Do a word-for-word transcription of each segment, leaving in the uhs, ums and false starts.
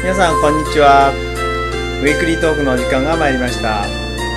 皆さんこんにちは。ウィークリートークのお時間が参りました。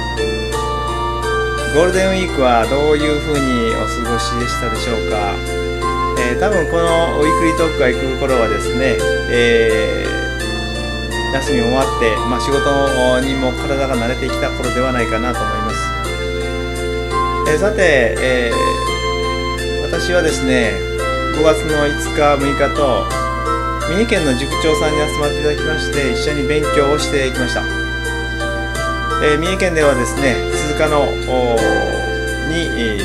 ゴールデンウィークはどういうふうにお過ごしでしたでしょうか。えー、多分このウィークリートークが行く頃はですね、えー、休み終わって、まあ、仕事にも体が慣れてきた頃ではないかなと思います。えー、さて、えー、私はですねごがつのいつかむいかと三重県の塾長さんに集まっていただきまして一緒に勉強をしてきました。えー、三重県ではですね鈴鹿のに、え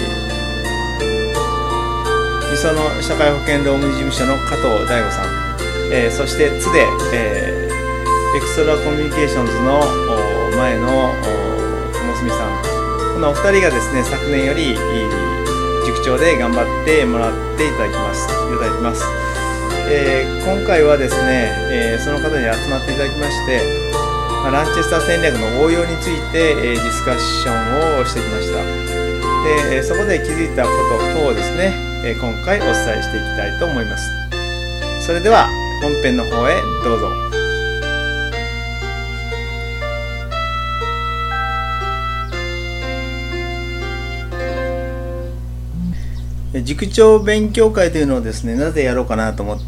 ー、磯野社会保険労務事務所の加藤大吾さん、えー、そして津で、えー、エクストラコミュニケーションズの前の友住さん、このお二人がですね昨年より塾長で頑張ってもらっていただきますいただきます。えー、今回はですね、えー、その方に集まっていただきまして、まあ、ランチェスター戦略の応用について、えー、ディスカッションをしてきました。で、えー、そこで気づいたこと等をですね、えー、今回お伝えしていきたいと思います。それでは本編の方へどうぞ。塾長勉強会というのをですね、なぜやろうかなと思った、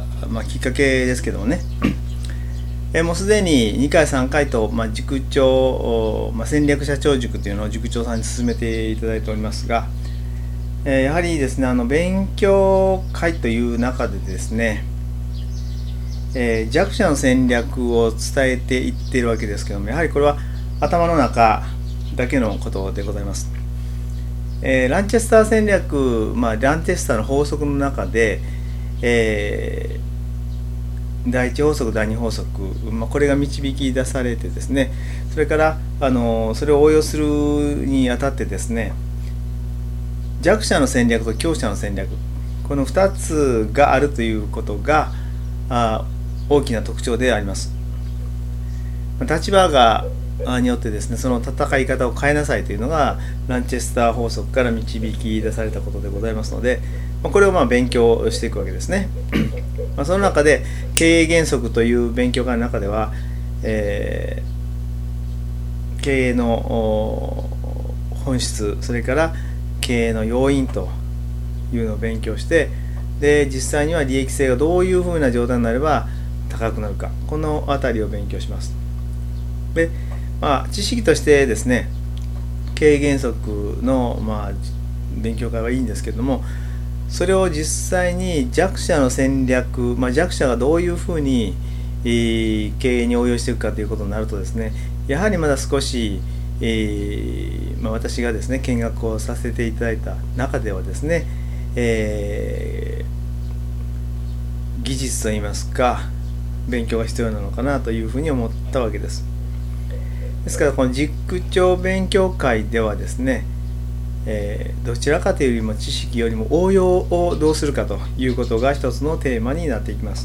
まあ、きっかけですけどもねえもうすでににかいさんかいと、まあ、塾長、まあ、戦略社長塾というのを塾長さんに進めていただいておりますが、えやはりですねあの勉強会という中でですね、えー、弱者の戦略を伝えていっているわけですけども、やはりこれは頭の中だけのことでございます。えー、ランチェスター戦略、まあ、ランチェスターの法則の中で、えー、だいいち法則だいに法則、まあ、これが導き出されてですね、それからあのそれを応用するにあたってですね、弱者の戦略と強者の戦略、このふたつがあるということがあ大きな特徴であります。立場がによってですね、その戦い方を変えなさいというのがランチェスター法則から導き出されたことでございますので、これをまあ勉強していくわけですねまあその中で経営原則という勉強会の中では、えー、経営の本質、それから経営の要因というのを勉強して、で実際には利益性がどういうふうな状態になれば高くなるか、このあたりを勉強します。でまあ、知識としてですね、経営原則の、まあ、勉強会はいいんですけれども、それを実際に弱者の戦略、まあ、弱者がどういうふうに、えー、経営に応用していくかということになるとですね、やはりまだ少し、えーまあ、私がですね見学をさせていただいた中ではですね、えー、技術といいますか勉強が必要なのかなというふうに思ったわけです。ですからこの塾長勉強会ではですね、えー、どちらかというよりも知識よりも応用をどうするかということが一つのテーマになっていきます。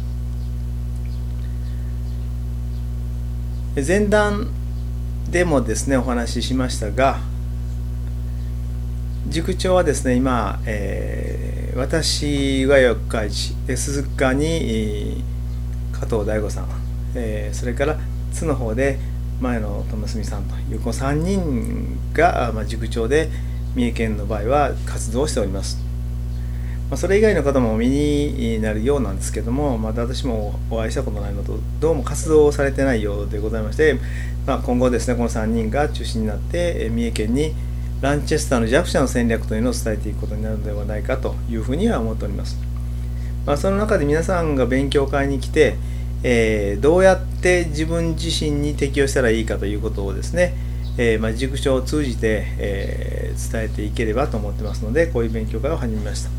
前段でもですねお話ししましたが、塾長はですね今、えー、私は四日市、鈴鹿に、えー、加藤大吾さん、えー、それから津の方で前の友住さんというこのさんにんが、まあ、塾長で三重県の場合は活動をしております。まあ、それ以外の方もお見になるようなんですけども、まだ私もお会いしたことないのとどうも活動をされてないようでございまして、まあ、今後ですねこのさんにんが中心になって三重県にランチェスターの弱者の戦略というのを伝えていくことになるのではないかというふうには思っております。まあ、その中で皆さんが勉強会に来てえー、どうやって自分自身に適用したらいいかということをですね、えーまあ、塾長を通じて、えー、伝えていければと思ってますので、こういう勉強会を始めました。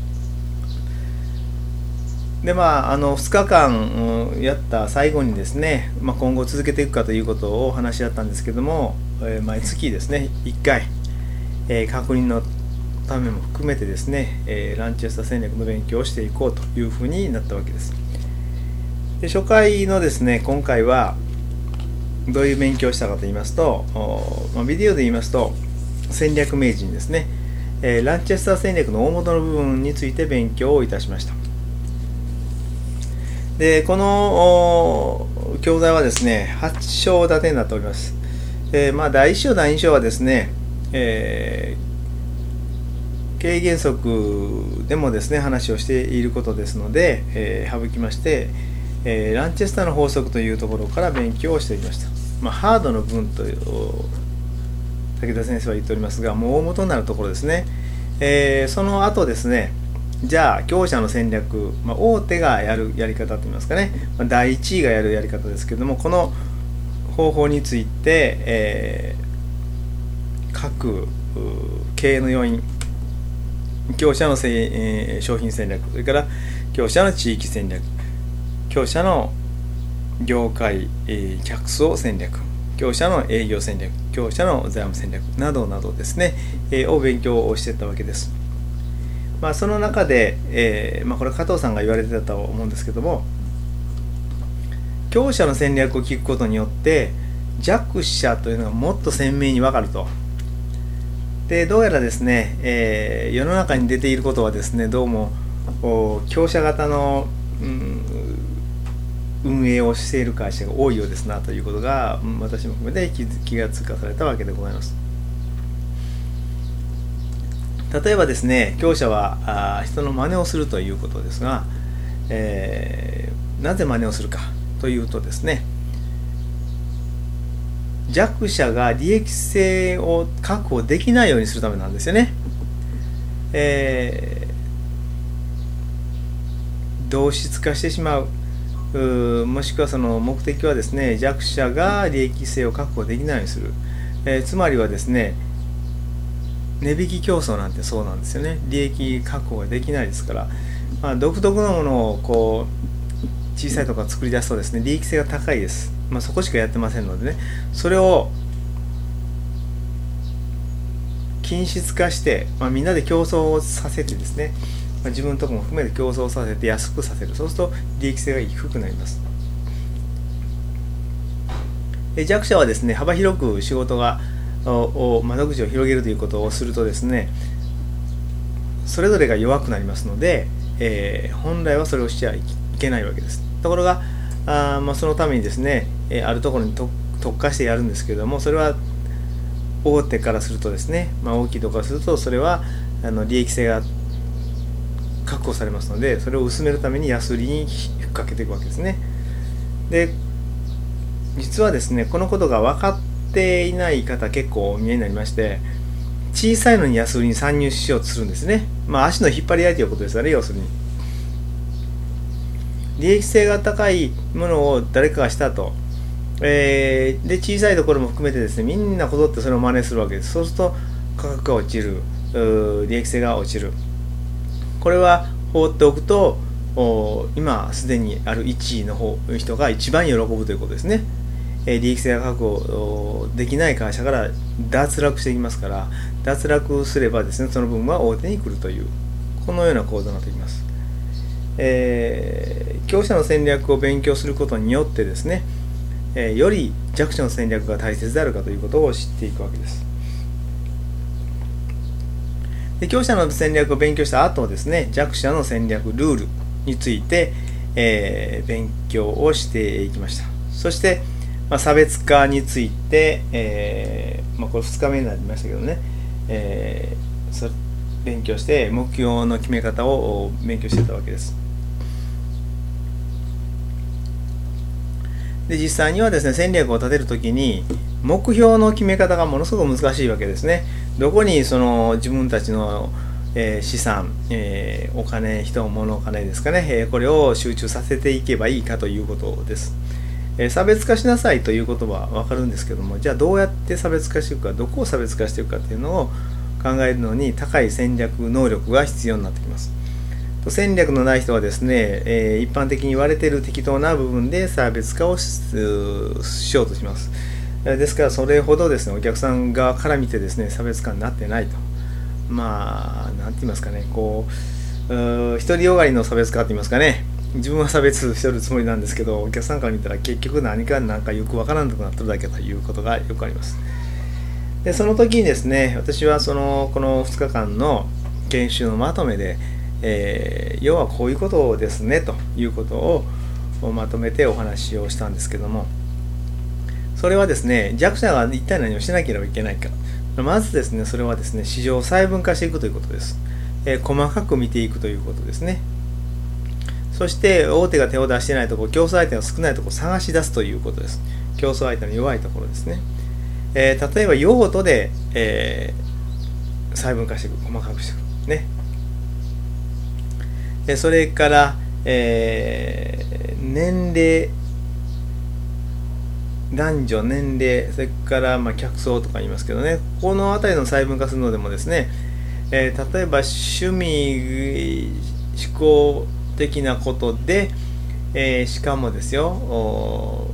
でまあ、あのふつかかん、うん、やった最後にですね、まあ、今後続けていくかということを話し合ったんですけども、えー、毎月ですねいっかい、えー、確認のためも含めてですね、えー、ランチェスター戦略の勉強をしていこうというふうになったわけです。で初回のですね今回はどういう勉強をしたかと言いますと、まあ、ビデオで言いますと戦略名人ですね、えー、ランチェスター戦略の大元の部分について勉強をいたしました。 でこの教材はですねはち章立てになっております。えー、まあだいいち章だいに章はですね、えー、経営原則でもですね話をしていることですので、えー、省きまして、えー、ランチェスターの法則というところから勉強をしていきました。まあ、ハードの部分と武田先生は言っておりますが、もう大元になるところですね。えー、その後ですね、じゃあ強者の戦略、まあ、大手がやるやり方といいますかね、まあ、だいいちいがやるやり方ですけれども、この方法について、えー、各経営の要因、強者の、えー、商品戦略、それから強者の地域戦略、強者の業界、えー、客層戦略、強者の営業戦略、強者の財務戦略などなどですね、えー、を勉強をしていったわけです。まあ、その中で、えーまあ、これ加藤さんが言われてたと思うんですけども、強者の戦略を聞くことによって弱者というのがもっと鮮明に分かると。でどうやらですね、えー、世の中に出ていることはですね、どうも強者型の、うん、運営をしている会社が多いようですなということが、私も含めて気気がつかされたわけでございます。例えばですね、強者はあ人の真似をするということですが、えー、なぜ真似をするかというとですね、弱者が利益性を確保できないようにするためなんですよね。えー、同質化してしまう、うもしくはその目的はですね、弱者が利益性を確保できないようにする、えー、つまりはですね、値引き競争なんてそうなんですよね。利益確保ができないですから、まあ、独特のものをこう小さいところ作り出すとですね、利益性が高いです。まあ、そこしかやってませんのでね、それを均質化して、まあ、みんなで競争をさせてですね、まあ、自分のところも含めて競争させて安くさせる。そうすると利益性が低くなります。で弱者はですね、幅広く仕事がを窓口を広げるということをするとですね、それぞれが弱くなりますので、えー、本来はそれをしちゃいけないわけです。ところがあ、まあ、そのためにですね、あるところに特化してやるんですけれども、それは大手からするとですね、まあ、大きいところからするとそれはあの利益性が確保されますので、それを薄めるために安売りにふっかけていくわけですね。で実はですね、このことが分かっていない方結構お見えになりまして、小さいのに安売りに参入しようとするんですね。まあ足の引っ張り合いということですからね、要するに利益性が高いものを誰かがしたと、えー、で小さいところも含めてですね、みんなこぞってそれを真似するわけです。そうすると価格が落ちる、利益性が落ちる。これは放っておくと、今すでにあるいちいの方人が一番喜ぶということですね。利益性が確保できない会社から脱落していきますから、脱落すればですね、その分は大手に来るという、このような構造になってきます。えー、強者の戦略を勉強することによってですね、えー、より弱者の戦略が大切であるかということを知っていくわけです。で強者の戦略を勉強した後ですね、弱者の戦略ルールについて、えー、勉強をしていきました。そしてまあ、差別化について、えーまあ、これふつかめになりましたけどね、えー、そ勉強して目標の決め方を勉強してたわけです。で実際にはですね、戦略を立てるときに目標の決め方がものすごく難しいわけですね。どこにその自分たちの、えー、資産、えー、お金、人、物、お金ですかね、えー、これを集中させていけばいいかということです。差別化しなさいという言葉は分かるんですけども、じゃあどうやって差別化していくか、どこを差別化していくかっていうのを考えるのに高い戦略能力が必要になってきます。戦略のない人はですね、えー、一般的に言われている適当な部分で差別化を し, しようとします。ですからそれほどですね、お客さん側から見てですね、差別化になってないと。まあ何て言いますかね、こう独りよがりの差別化って言いますかね、自分は差別してるつもりなんですけど、お客さんから見たら結局何か何かよくわからなくなってるだけということがよくあります。でその時にですね、私はそのこのふつかかんの研修のまとめで、えー、要はこういうことですねということをまとめてお話をしたんですけども、それはですね、弱者が一体何をしなければいけないか。まずですね、それはですね、市場を細分化していくということです。えー、細かく見ていくということですね。そして大手が手を出していないところ、競争相手が少ないところを探し出すということです。競争相手の弱いところですね。えー、例えば用途で、えー、細分化していく、細かくしていくね。でそれから、えー、年齢、男女、年齢、それからまあ客層とか言いますけどね、この辺りの細分化するのでもですね、えー、例えば趣味、思考的なことで、えー、しかもですよ、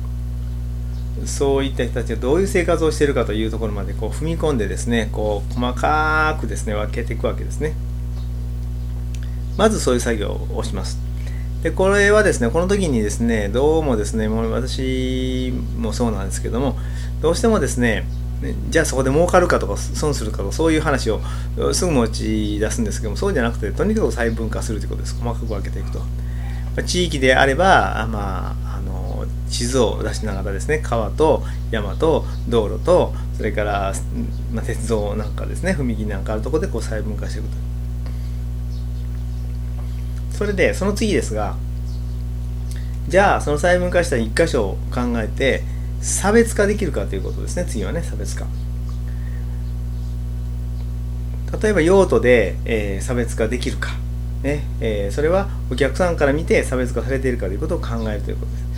そういった人たちがどういう生活をしているかというところまでこう踏み込んでですね、こう細かくですね分けていくわけですね。まずそういう作業をします。でこれはですね、この時にですね、どうもですね、もう私もそうなんですけども、どうしてもですね、じゃあそこで儲かるかとか損するかとか、そういう話をすぐ持ち出すんですけども、そうじゃなくて、とにかく細分化するということです。細かく分けていくと。地域であれば、まあ、あの地図を出しながらですね、川と山と道路と、それから、まあ、鉄道なんかですね、踏切なんかあるところでこう細分化していくと。それでその次ですが、じゃあその細分化した一箇所を考えて差別化できるかということですね。次はね、差別化。例えば用途で、えー、差別化できるか、ねえー、それはお客さんから見て差別化されているかということを考えるということです。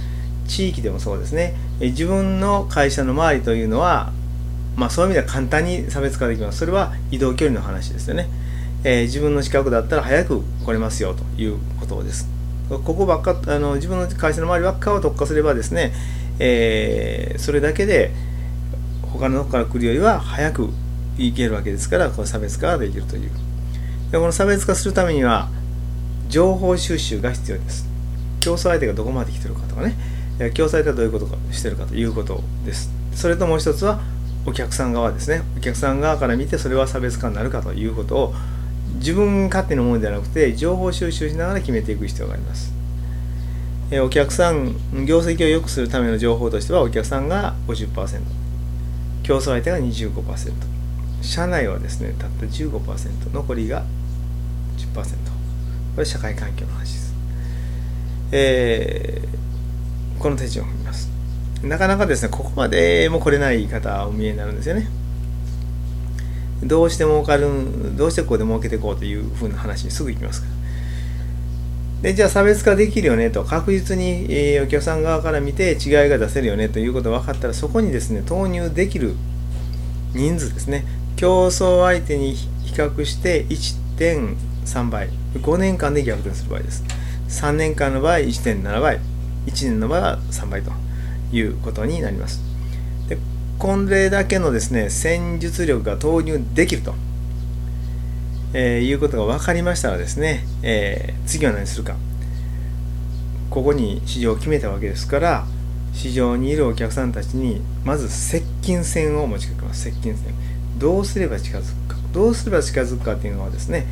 地域でもそうですね、えー、自分の会社の周りというのは、まあ、そういう意味では簡単に差別化できます。それは移動距離の話ですよね。えー、自分の近くだったら早く来れますよということです。ここばっか、あの自分の会社の周りばっかを特化すればですね、えー、それだけで他のとこから来るよりは早く行けるわけですから、この差別化ができるという。でこの差別化するためには情報収集が必要です。競争相手がどこまで来てるかとかね、競争相手がどういうことをしてるかということです。それともう一つはお客さん側ですね。お客さん側から見てそれは差別化になるかということを自分勝手なものではなくて情報収集しながら決めていく必要があります。お客さん、業績を良くするための情報としては、お客さんが ごじゅっパーセント、競争相手が にじゅうごパーセント、社内はですねたった じゅうごパーセント、残りが じゅっパーセント。 これ社会環境の話です。えー、この手順を踏みます。なかなかですね、ここまでも来れない方お見えになるんですよね。どうして儲かる、どうしてここで儲けていこうというふうな話にすぐ行きますから。でじゃあ差別化できるよねと、確実に、えー、お客さん側から見て違いが出せるよねということが分かったら、そこにですね投入できる人数ですね、競争相手に比較して いってんさんばい、ごねんかんで逆転する場合です。さんねんかんの場合 いってんななばい、いちねんの場合はさんばいということになります。でこれだけのですね戦術力が投入できると、えー、いうことが分かりましたらですね、えー、次は何するか。ここに市場を決めたわけですから、市場にいるお客さんたちにまず接近戦を持ちかけます。接近戦、どうすれば近づくか、どうすれば近づくかというのはですね、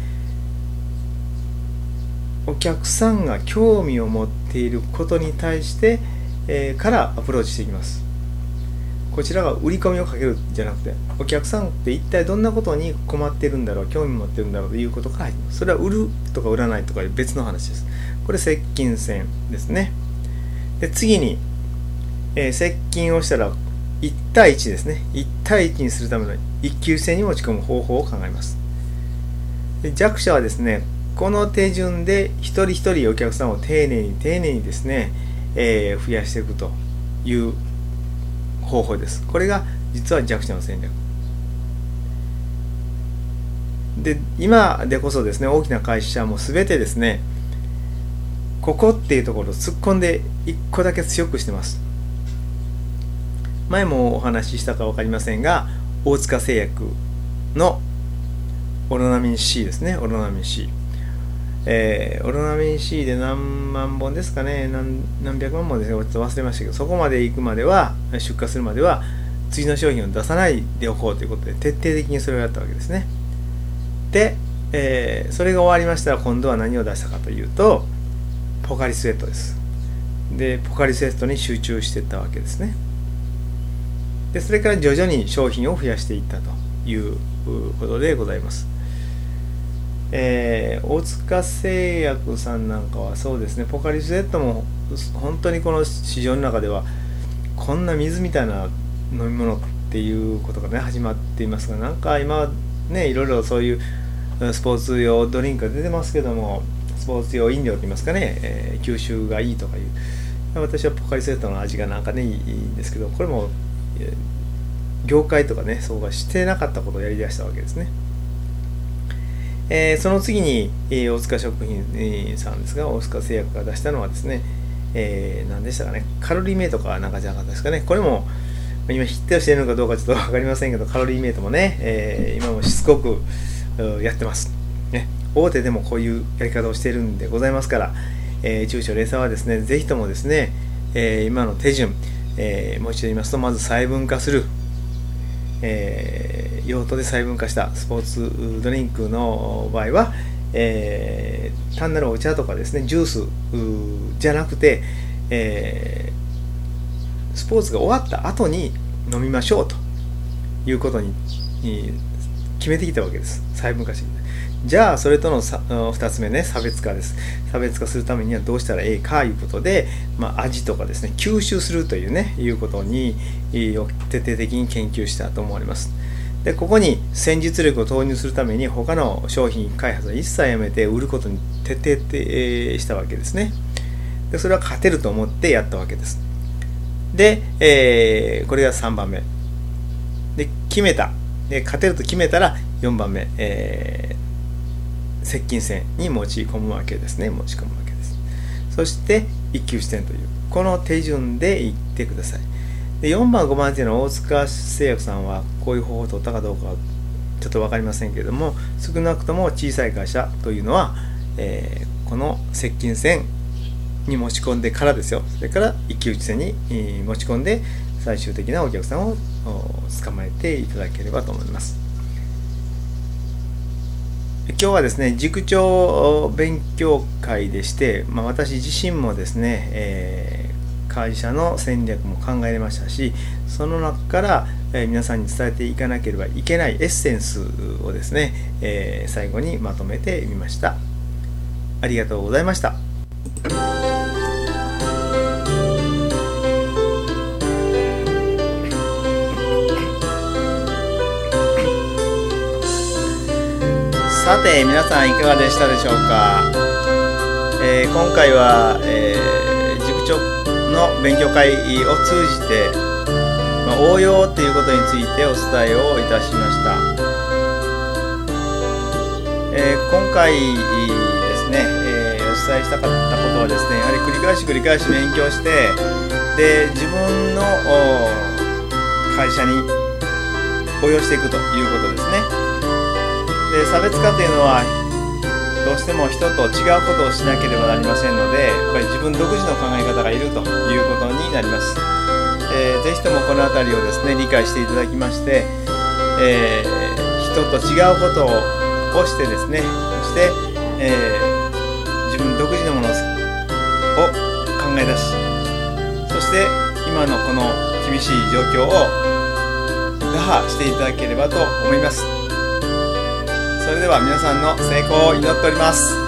お客さんが興味を持っていることに対して、えー、からアプローチしていきます。こちらが売り込みをかけるんじゃなくて、お客さんって一体どんなことに困っているんだろう、興味持っているんだろうということから入ります。それは売るとか売らないとかいう別の話です。これ接近戦ですね。で次に、えー、接近をしたらいち対いちですね。いち対いちにするための一級性に持ち込む方法を考えます。で弱者はですね、この手順で一人一人お客さんを丁寧に丁寧にですね、えー、増やしていくという方法です。これが実は弱者の戦略で、今でこそですね、大きな会社も全てですね、ここっていうところを突っ込んでいっこだけ強くしてます。前もお話ししたか分かりませんが、大塚製薬のオロナミン C ですね、オロナミン C、えー、オロナミン C で何万本ですかね、 何, 何百万本ですね、ちょっと忘れましたけど、そこまで行くまでは、出荷するまでは次の商品を出さないでおこうということで徹底的にそれをやったわけですね。で、えー、それが終わりましたら、今度は何を出したかというと、ポカリスエットです。 でポカリスエットに集中していったわけですね。でそれから徐々に商品を増やしていったということでございます。えー、大塚製薬さんなんかはそうですね、ポカリスエットも本当にこの市場の中ではこんな水みたいな飲み物っていうことがね始まっていますが、なんか今ねいろいろそういうスポーツ用ドリンクが出てますけども、スポーツ用飲料といいますかね、えー、吸収がいいとかいう、私はポカリスエットの味がなんかねいいんですけど、これも業界とかねそうはしてなかったことをやりだしたわけですね。えー、その次に、えー、大塚食品さんですが、大塚製薬が出したのはですね、えー、何でしたかね、カロリーメイトかなんかじゃなかったですかね。これも今ヒットしているのかどうかちょっと分かりませんけど、カロリーメイトもね、えー、今もしつこくやってます、ね、大手でもこういうやり方をしているんでございますから、えー、中小零細はですねぜひともですね、えー、今の手順、えー、もう一度言いますと、まず細分化する、えー、用途で細分化したスポーツドリンクの場合は、えー、単なるお茶とかですねジュースじゃなくて、えー、スポーツが終わった後に飲みましょうということに決めてきたわけです。細分化してきた。じゃあそれとのふたつめね、差別化です。差別化するためにはどうしたらええかいうことで、まあ、味とかですね吸収するというねいうことに徹底的に研究したと思われます。でここに戦術力を投入するために他の商品開発は一切やめて売ることに徹底したわけですね。でそれは勝てると思ってやったわけです。で、えー、これがさんばんめで決めた。で勝てると決めたらよんばんめ、えー、接近戦に持ち込むわけですね。持ち込むわけです。そして一騎打ち点というこの手順でいってください。でよんばんごばんっていうのは大塚製薬さんはこういう方法を取ったかどうかはちょっと分かりませんけれども、少なくとも小さい会社というのは、えー、この接近戦に持ち込んでからですよ。それから一騎打ち戦に持ち込んで最終的なお客さんを捕まえていただければと思います。今日はですね塾長勉強会でして、まあ、私自身もですね、えー、会社の戦略も考えれましたし、その中から、えー、皆さんに伝えていかなければいけないエッセンスをですね、えー、最後にまとめてみました。ありがとうございました。さて皆さんいかがでしたでしょうか。えー、今回は、えー、塾長の勉強会を通じて、まあ、応用ということについてお伝えをいたしました。えー、今回ですね、えー、お伝えしたかったことはですね、やはり繰り返し繰り返し勉強して、で自分の会社に応用していくということですね。で差別化というのはどうしても人と違うことをしなければなりませんので、やっぱり自分独自の考え方がいるということになります。えー、ぜひともこのあたりをですね理解していただきまして、えー、人と違うことをしてですね、そして、えー、自分独自のものを考え出し、そして今のこの厳しい状況を打破していただければと思います。それでは皆さんの成功を祈っております。